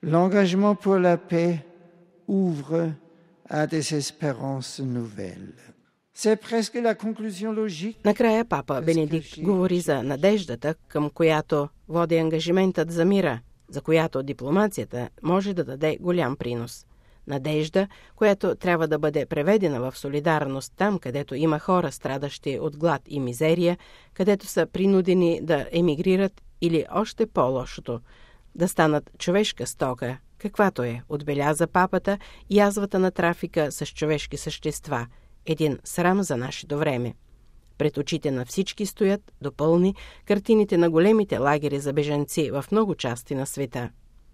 L'engagement pour la paix ouvre à des espérances nouvelles. C'est presque la conclusion logique. Накрая папа Бенедикт говори за надеждата, към която води ангажиментът за мира, за която дипломацията може да даде голям принос. Надежда, която трябва да бъде преведена в солидарност там, където има хора, страдащи от глад и мизерия, където са принудени да емигрират или още по-лошото – да станат човешка стока, каквато е, отбеляза папата, язвата на трафика с човешки същества, един срам за нашето време. Пред очите на всички стоят, допълни, картините на големите лагери за бежанци в много части на света.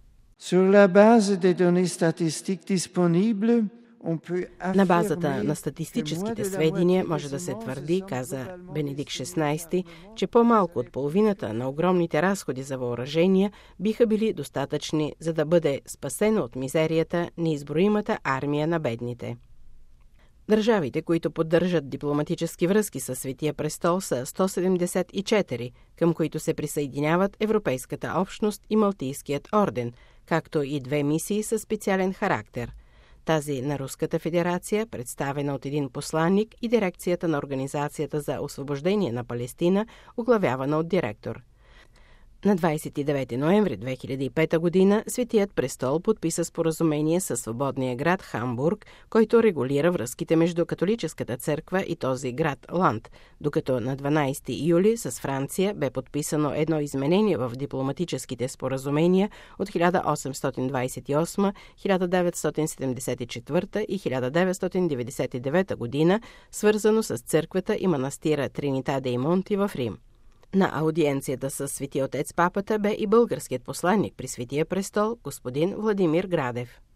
На базата на статистическите сведения може да се твърди, каза Бенедикт XVI, че по-малко от половината на огромните разходи за въоръжения биха били достатъчни, за да бъде спасена от мизерията неизброимата армия на бедните. Държавите, които поддържат дипломатически връзки със Светия престол, са 174, към които се присъединяват Европейската общност и Малтийският орден, както и 2 мисии със специален характер. Тази на Руската федерация, представена от един посланник, и дирекцията на Организацията за освобождение на Палестина, оглавявана от директор. На 29 ноември 2005 година Светият престол подписа споразумение със свободния град Хамбург, който регулира връзките между католическата църква и този град Ланд, докато на 12 юли с Франция бе подписано едно изменение в дипломатическите споразумения от 1828, 1974 и 1999 година, свързано с църквата и манастира Тринитà dei Monti в Рим. На аудиенцията с Свети отец папата бе и българският посланник при Светия престол, господин Владимир Градев.